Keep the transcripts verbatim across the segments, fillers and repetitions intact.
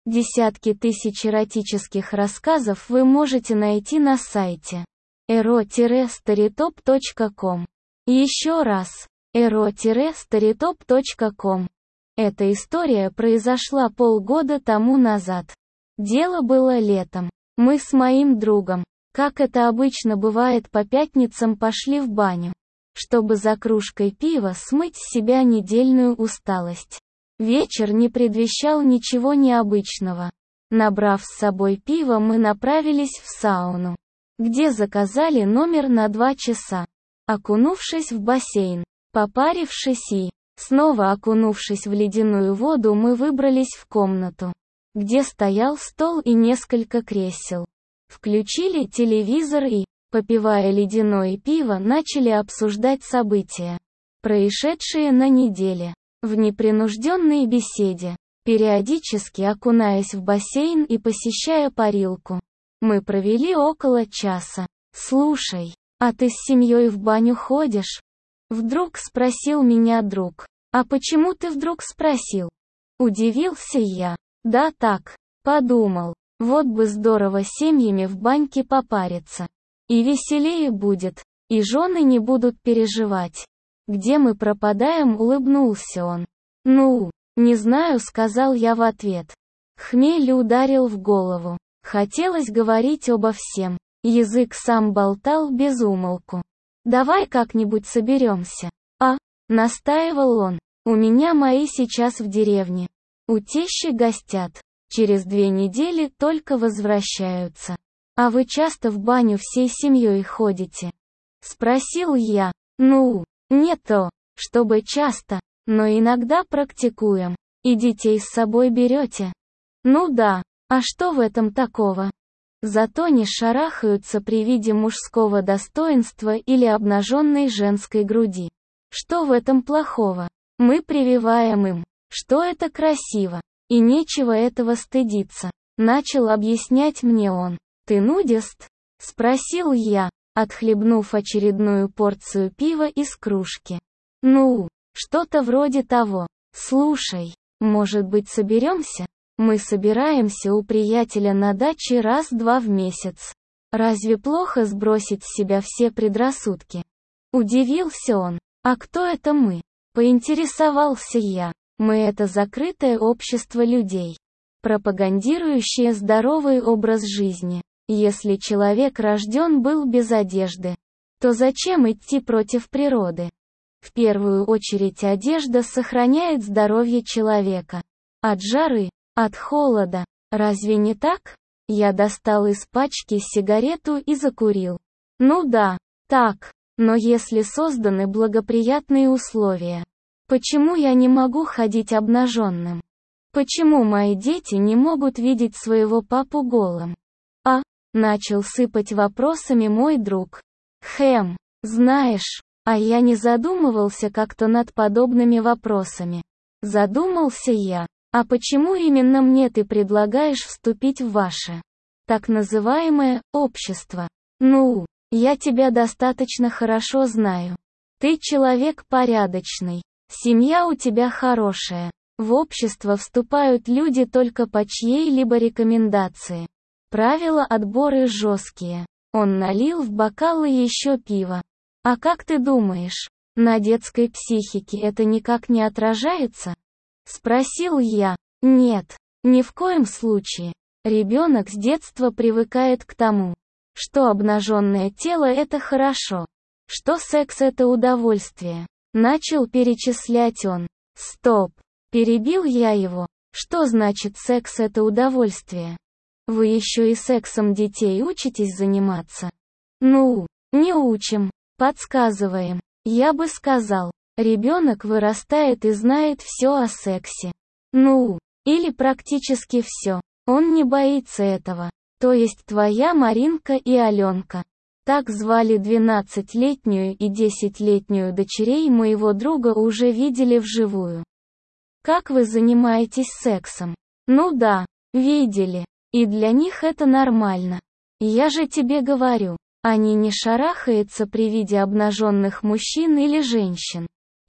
Десятки тысяч эротических рассказов вы можете найти на сайте эро старитоп точка ком. Еще раз, эро старитоп точка ком. Эта история произошла полгода тому назад. Дело было летом. Мы с моим другом, как это обычно бывает по пятницам, пошли в баню, чтобы за кружкой пива смыть с себя недельную усталость. Вечер не предвещал ничего необычного. Набрав с собой пива, мы направились в сауну, где заказали номер на два часа. Окунувшись в бассейн, попарившись и, снова окунувшись в ледяную воду, мы выбрались в комнату, где стоял стол и несколько кресел. Включили телевизор и, попивая ледяное пиво, начали обсуждать события, происшедшие на неделе. В непринужденной беседе, периодически окунаясь в бассейн и посещая парилку, мы провели около часа. «Слушай, а ты с семьей в баню ходишь?» Вдруг спросил меня друг. «А почему ты вдруг спросил?» Удивился я. «Да так, подумал, вот бы здорово семьями в баньке попариться. И веселее будет, и жены не будут переживать. Где мы пропадаем?» — улыбнулся он. «Ну, не знаю», — сказал я в ответ. Хмель ударил в голову. Хотелось говорить обо всем. Язык сам болтал без умолку. «Давай как-нибудь соберемся». «А?» — настаивал он. «У меня мои сейчас в деревне. У тещи гостят. Через две недели только возвращаются. А вы часто в баню всей семьей ходите?» — спросил я. «Ну, не то, чтобы часто, но иногда практикуем. И детей с собой берете?» «Ну да, а что в этом такого?» Зато не шарахаются при виде мужского достоинства или обнаженной женской груди. Что в этом плохого? Мы прививаем им, что это красиво, и нечего этого стыдиться. Начал объяснять мне он. «Ты нудист?» — спросил я, отхлебнув очередную порцию пива из кружки. «Ну, что-то вроде того. Слушай, может быть, соберемся? Мы собираемся у приятеля на даче раз-два в месяц. Разве плохо сбросить с себя все предрассудки?» Удивился он. «А кто это мы?» Поинтересовался я. «Мы — это закрытое общество людей, пропагандирующее здоровый образ жизни. Если человек рожден был без одежды, то зачем идти против природы? В первую очередь одежда сохраняет здоровье человека. От жары, от холода. Разве не так?» Я достал из пачки сигарету и закурил. «Ну да, так. Но если созданы благоприятные условия, почему я не могу ходить обнаженным? Почему мои дети не могут видеть своего папу голым?» «А?» — начал сыпать вопросами мой друг. «Хэм, знаешь, а я не задумывался как-то над подобными вопросами». Задумался я. «А почему именно мне ты предлагаешь вступить в ваше, так называемое, общество?» «Ну, я тебя достаточно хорошо знаю. Ты человек порядочный. Семья у тебя хорошая. В общество вступают люди только по чьей-либо рекомендации. Правила отбора жесткие». Он налил в бокалы еще пива. «А как ты думаешь, на детской психике это никак не отражается?» — спросил я. «Нет, ни в коем случае. Ребенок с детства привыкает к тому, что обнаженное тело — это хорошо, что секс — это удовольствие». Начал перечислять он. «Стоп!» — перебил я его. «Что значит секс — это удовольствие? Вы еще и сексом детей учитесь заниматься?» «Ну, не учим, подсказываем. Я бы сказал, ребенок вырастает и знает все о сексе. Ну, или практически все. Он не боится этого. То есть твоя Маринка и Аленка». Так звали двенадцатилетнюю и десятилетнюю дочерей моего друга, уже видели вживую. «Как вы занимаетесь сексом?» «Ну да, видели. И для них это нормально. Я же тебе говорю, они не шарахаются при виде обнаженных мужчин или женщин.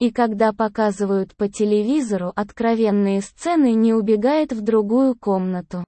И когда показывают по телевизору откровенные сцены, не убегает в другую комнату.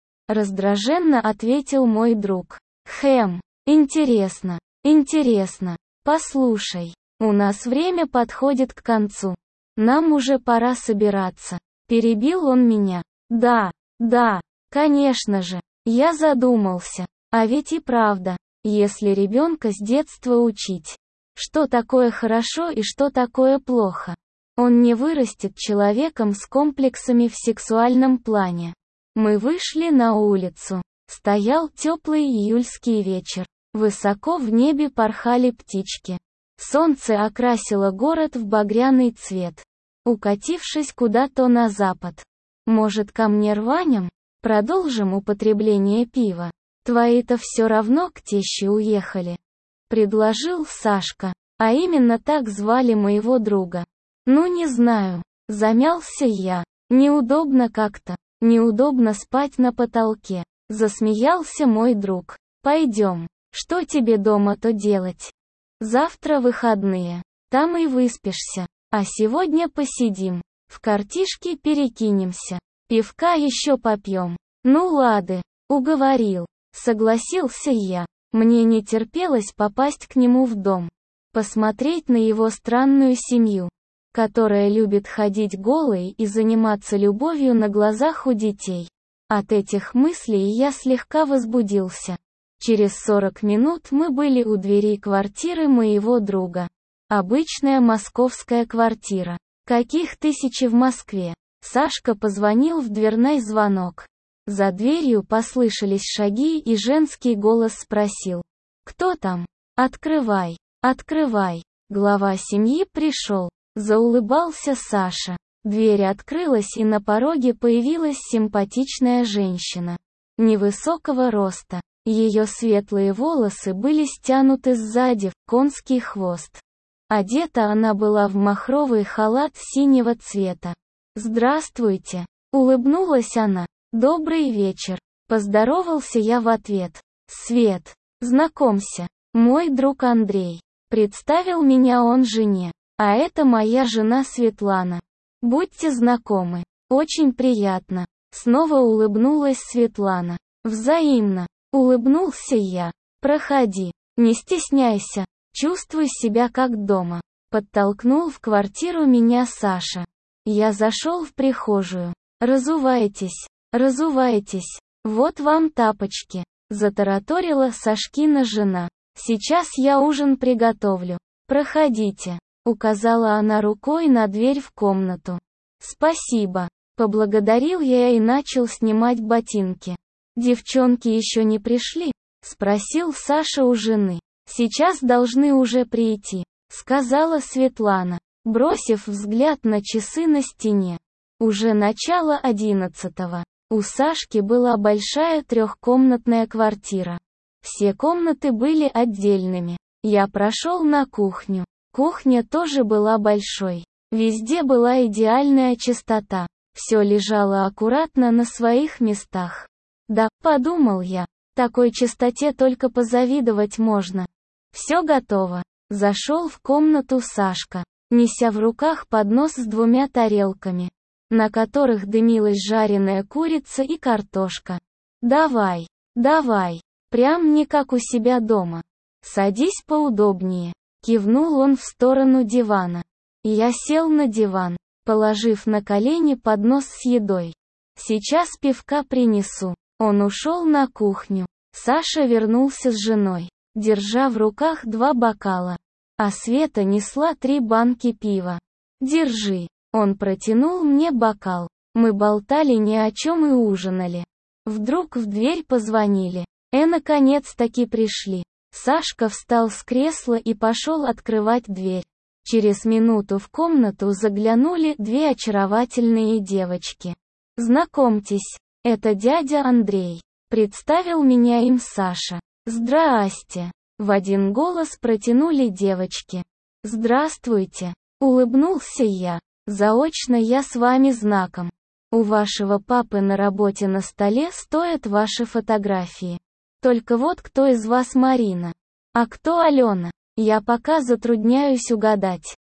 Раздраженно ответил мой друг. Хэм, интересно, интересно. Послушай, у нас время подходит к концу. Нам уже пора собираться. Перебил он меня. Да, да, конечно же. Я задумался. А ведь и правда, если ребенка с детства учить, что такое хорошо и что такое плохо, он не вырастет человеком с комплексами в сексуальном плане. Мы вышли на улицу. Стоял теплый июльский вечер. Высоко в небе порхали птички. Солнце окрасило город в багряный цвет, укатившись куда-то на запад. Может, ко мне рванем? Продолжим употребление пива. Твои-то все равно к теще уехали. Предложил Сашка. А именно так звали моего друга. Ну не знаю. Замялся я. Неудобно как-то. Неудобно спать на потолке. Засмеялся мой друг. Пойдем. Что тебе дома-то делать? Завтра выходные. Там и выспишься. А сегодня посидим. В картишки перекинемся. Пивка еще попьем. Ну лады. Уговорил. Согласился я. Мне не терпелось попасть к нему в дом. Посмотреть на его странную семью, которая любит ходить голой и заниматься любовью на глазах у детей. От этих мыслей я слегка возбудился. Через сорок минут мы были у двери квартиры моего друга. Обычная московская квартира. Каких тысячи в Москве. Сашка позвонил в дверной звонок. За дверью послышались шаги, и женский голос спросил: «Кто там? Открывай, открывай». Глава семьи пришел. Заулыбался Саша. Дверь открылась, и на пороге появилась симпатичная женщина. Невысокого роста. Ее светлые волосы были стянуты сзади в конский хвост. Одета она была в махровый халат синего цвета. «Здравствуйте», — улыбнулась она. «Добрый вечер», — поздоровался я в ответ. «Свет, знакомься, мой друг Андрей». Представил меня он жене. «А это моя жена Светлана. Будьте знакомы. Очень приятно». Снова улыбнулась Светлана. «Взаимно», — улыбнулся я. «Проходи, не стесняйся, чувствуй себя как дома». Подтолкнул в квартиру меня Саша. Я зашел в прихожую. «Разувайтесь, разувайтесь, вот вам тапочки», — затараторила Сашкина жена. «Сейчас я ужин приготовлю. Проходите», — указала она рукой на дверь в комнату. «Спасибо», — поблагодарил я и начал снимать ботинки. «Девчонки еще не пришли?» — спросил Саша у жены. «Сейчас должны уже прийти», — сказала Светлана, бросив взгляд на часы на стене. Уже начало одиннадцатого. У Сашки была большая трехкомнатная квартира. Все комнаты были отдельными. Я прошел на кухню. Кухня тоже была большой. Везде была идеальная чистота. Все лежало аккуратно на своих местах. Да, подумал я, такой чистоте только позавидовать можно. Все готово. Зашел в комнату Сашка, неся в руках поднос с двумя тарелками, на которых дымилась жареная курица и картошка. «Давай, давай, прям не как у себя дома. Садись поудобнее», — кивнул он в сторону дивана. Я сел на диван, положив на колени поднос с едой. «Сейчас пивка принесу». Он ушел на кухню. Саша вернулся с женой, держа в руках два бокала. А Света несла три банки пива. «Держи». Он протянул мне бокал. Мы болтали ни о чем и ужинали. Вдруг в дверь позвонили. Э, наконец-таки пришли. Сашка встал с кресла и пошел открывать дверь. Через минуту в комнату заглянули две очаровательные девочки. «Знакомьтесь, это дядя Андрей», — представил меня им Саша. «Здрасте», — в один голос протянули девочки. «Здравствуйте», — улыбнулся я. «Заочно я с вами знаком. У вашего папы на работе на столе стоят ваши фотографии. Только вот кто из вас Марина? А кто Алена? Я пока затрудняюсь угадать».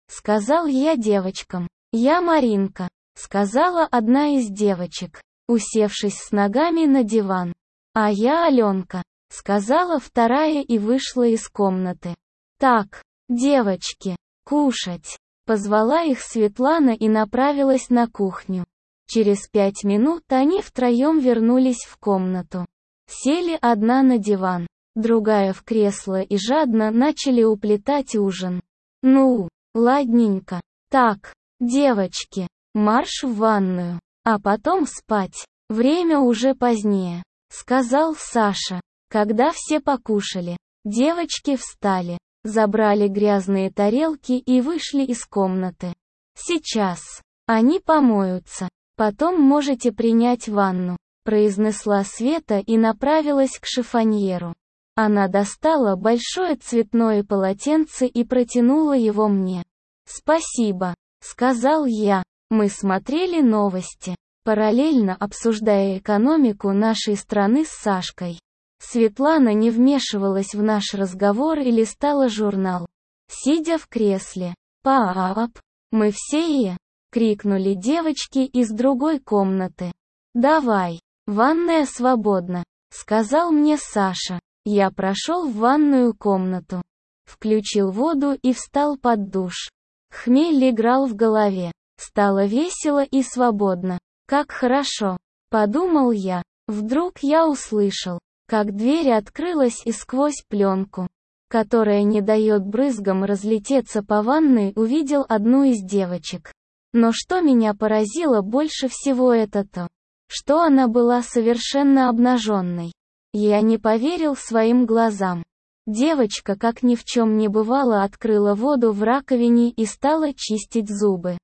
сказал я девочкам. «Я Маринка», — сказала одна из девочек, усевшись с ногами на диван. «А я Аленка», — сказала вторая и вышла из комнаты. «Так, девочки, кушать», — позвала их Светлана и направилась на кухню. Через пять минут они втроем вернулись в комнату. Сели одна на диван, другая в кресло и жадно начали уплетать ужин. «Ну, ладненько. Так, девочки, марш в ванную, а потом спать. Время уже позднее», — сказал Саша. Когда все покушали, девочки встали, забрали грязные тарелки и вышли из комнаты. «Сейчас они помоются, потом можете принять ванну», — произнесла Света и направилась к шифоньеру. Она достала большое цветное полотенце и протянула его мне. «Спасибо», — сказал я. Мы смотрели новости, параллельно обсуждая экономику нашей страны с Сашкой. Светлана не вмешивалась в наш разговор и листала журнал. Сидя в кресле, «Пап, мы все и...» — крикнули девочки из другой комнаты. «Давай, ванная свободна», — сказал мне Саша. Я прошел в ванную комнату, включил воду и встал под душ. Хмель играл в голове. Стало весело и свободно. Как хорошо, подумал я. Вдруг я услышал, как дверь открылась и сквозь пленку, которая не дает брызгам разлететься по ванной, увидел одну из девочек. Но что меня поразило больше всего, это то, что она была совершенно обнаженной. Я не поверил своим глазам. Девочка, как ни в чем не бывало, открыла воду в раковине и стала чистить зубы.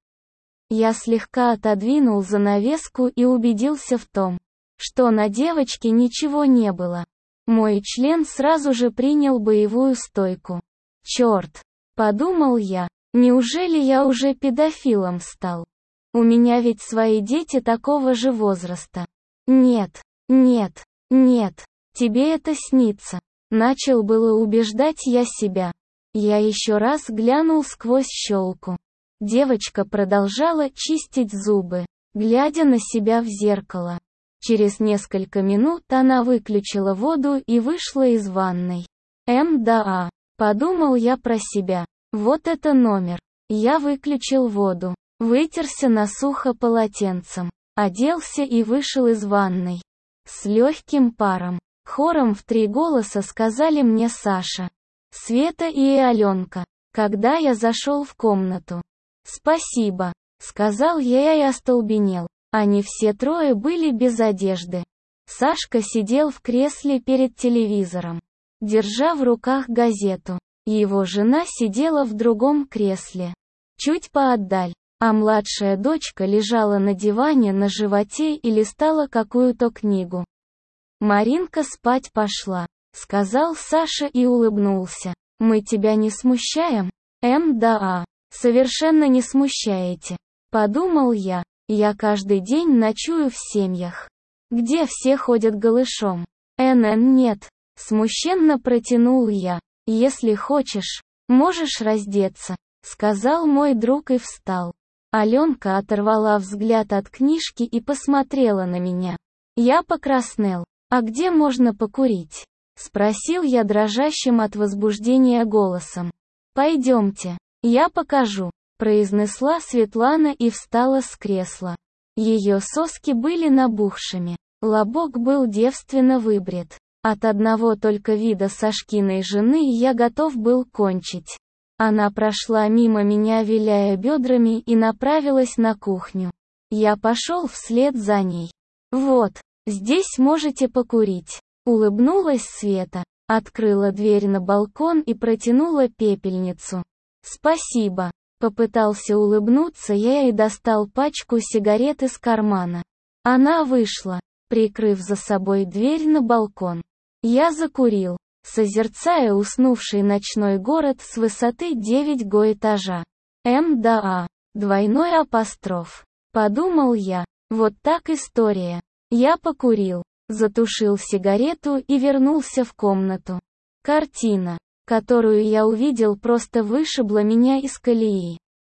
Я слегка отодвинул занавеску и убедился в том, что на девочке ничего не было. Мой член сразу же принял боевую стойку. «Черт!» — подумал я. «Неужели я уже педофилом стал? У меня ведь свои дети такого же возраста». «Нет, нет, нет, тебе это снится». Начал было убеждать я себя. Я еще раз глянул сквозь щелку. Девочка продолжала чистить зубы, глядя на себя в зеркало. Через несколько минут она выключила воду и вышла из ванной. М да а, подумал я про себя. Вот это номер. Я выключил воду, вытерся на сухо полотенцем, оделся и вышел из ванной. С легким паром. Хором в три голоса сказали мне Саша, Света и Аленка, когда я зашел в комнату. «Спасибо», — сказал я и остолбенел. Они все трое были без одежды. Сашка сидел в кресле перед телевизором, держа в руках газету. Его жена сидела в другом кресле, чуть поотдаль, а младшая дочка лежала на диване на животе и листала какую-то книгу. «Маринка спать пошла», — сказал Саша и улыбнулся. «Мы тебя не смущаем?» «М да а, совершенно не смущаете», — подумал я. Я каждый день ночую в семьях, где все ходят голышом. «эн-эн нет», — смущенно протянул я. «Если хочешь, можешь раздеться», — сказал мой друг и встал. Аленка оторвала взгляд от книжки и посмотрела на меня. Я покраснел. «А где можно покурить?» — спросил я дрожащим от возбуждения голосом. «Пойдемте, я покажу», — произнесла Светлана и встала с кресла. Ее соски были набухшими, лобок был девственно выбрит. От одного только вида Сашкиной жены я готов был кончить. Она прошла мимо меня, виляя бедрами, и направилась на кухню. Я пошел вслед за ней. «Вот, здесь можете покурить», — улыбнулась Света, открыла дверь на балкон и протянула пепельницу. «Спасибо», — попытался улыбнуться я и достал пачку сигарет из кармана. Она вышла, прикрыв за собой дверь на балкон. Я закурил, созерцая уснувший ночной город с высоты девять го этажа. М да а, двойной апостроф. Подумал я, вот так история. Я покурил, затушил сигарету и вернулся в комнату. Картина, которую я увидел, просто вышибла меня из колеи.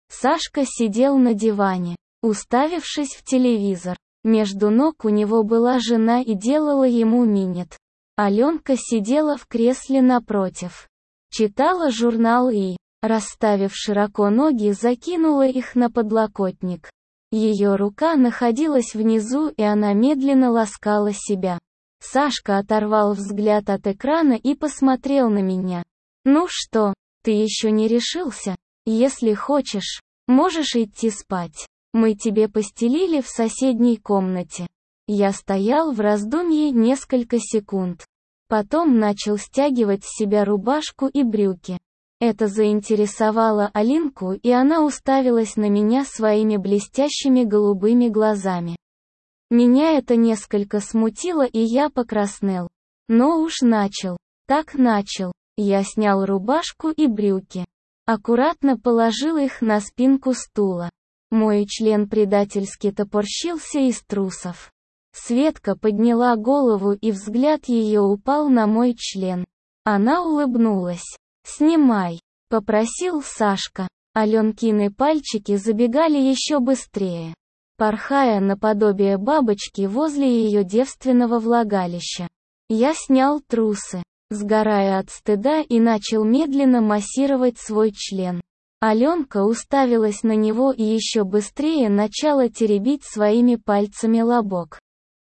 Сашка сидел на диване, уставившись в телевизор. Между ног у него была жена и делала ему минет. Аленка сидела в кресле напротив. Читала журнал и, расставив широко ноги, закинула их на подлокотник. Ее рука находилась внизу, и она медленно ласкала себя. Сашка оторвал взгляд от экрана и посмотрел на меня. «Ну что, ты еще не решился? Если хочешь, можешь идти спать. Мы тебе постелили в соседней комнате». Я стоял в раздумье несколько секунд. Потом начал стягивать с себя рубашку и брюки. Это заинтересовало Алинку, и она уставилась на меня своими блестящими голубыми глазами. Меня это несколько смутило, и я покраснел. Но уж начал. Так начал. Я снял рубашку и брюки. Аккуратно положил их на спинку стула. Мой член предательски топорщился из трусов. Светка подняла голову, и взгляд ее упал на мой член. Она улыбнулась. «Снимай», — попросил Сашка. Аленкины пальчики забегали еще быстрее, порхая наподобие бабочки возле ее девственного влагалища. Я снял трусы, сгорая от стыда, и начал медленно массировать свой член. Аленка уставилась на него и еще быстрее начала теребить своими пальцами лобок.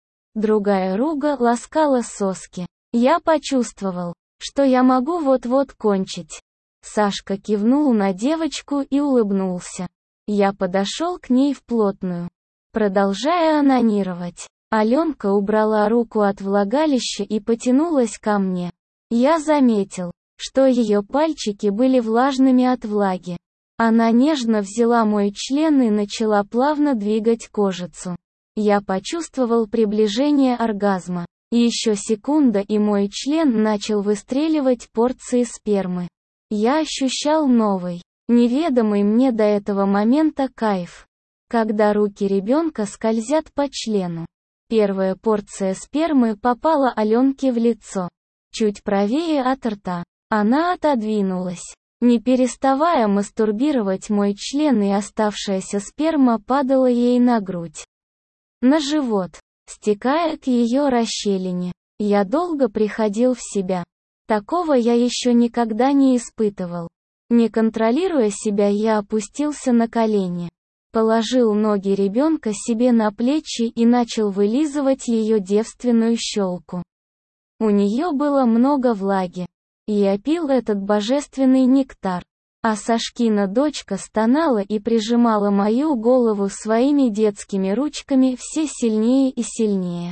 Другая рука ласкала соски. Я почувствовал, что я могу вот-вот кончить. Сашка кивнул на девочку и улыбнулся. Я подошел к ней вплотную, продолжая онанировать. Аленка убрала руку от влагалища и потянулась ко мне. Я заметил, что ее пальчики были влажными от влаги. Она нежно взяла мой член и начала плавно двигать кожицу. Я почувствовал приближение оргазма. Еще секунда, и мой член начал выстреливать порции спермы. Я ощущал новый, неведомый мне до этого момента кайф. Когда руки ребенка скользят по члену. Первая порция спермы попала Аленке в лицо. Чуть правее от рта. Она отодвинулась, не переставая мастурбировать мой член, и оставшаяся сперма падала ей на грудь, на живот, стекая к ее расщелине. Я долго приходил в себя. Такого я еще никогда не испытывал. Не контролируя себя, я опустился на колени, положил ноги ребенка себе на плечи и начал вылизывать ее девственную щелку. У нее было много влаги. Я пил этот божественный нектар. А Сашкина дочка стонала и прижимала мою голову своими детскими ручками все сильнее и сильнее.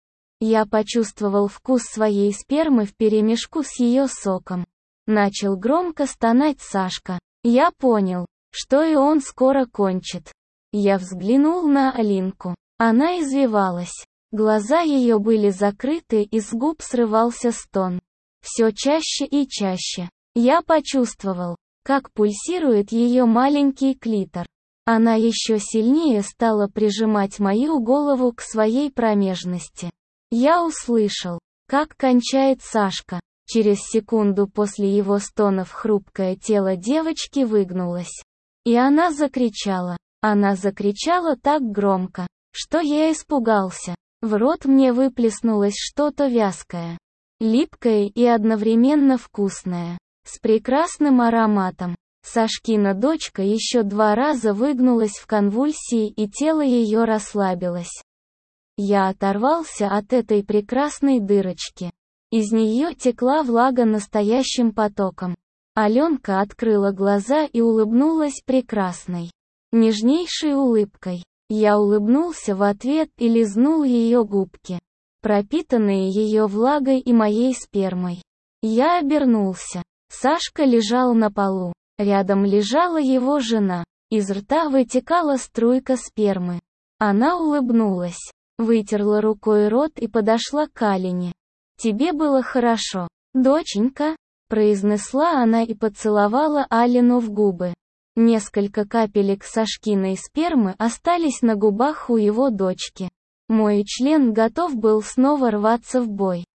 Я почувствовал вкус своей спермы вперемешку с ее соком. Начал громко стонать Сашка. Я понял, что и он скоро кончит. Я взглянул на Алинку. Она извивалась. Глаза ее были закрыты, и с губ срывался стон. Все чаще и чаще. Я почувствовал, как пульсирует ее маленький клитор. Она еще сильнее стала прижимать мою голову к своей промежности. Я услышал, как кончает Сашка. Через секунду после его стонов хрупкое тело девочки выгнулось. И она закричала. Она закричала так громко, что я испугался. В рот мне выплеснулось что-то вязкое, липкое и одновременно вкусное, с прекрасным ароматом. Сашкина дочка еще два раза выгнулась в конвульсии, и тело ее расслабилось. Я оторвался от этой прекрасной дырочки. Из нее текла влага настоящим потоком. Аленка открыла глаза и улыбнулась прекрасной, нежнейшей улыбкой. Я улыбнулся в ответ и лизнул ее губки, пропитанные ее влагой и моей спермой. Я обернулся. Сашка лежал на полу. Рядом лежала его жена. Из рта вытекала струйка спермы. Она улыбнулась, вытерла рукой рот и подошла к Алине. «Тебе было хорошо, доченька?» — произнесла она и поцеловала Алину в губы. Несколько капелек Сашкиной спермы остались на губах у его дочки. Мой член готов был снова рваться в бой.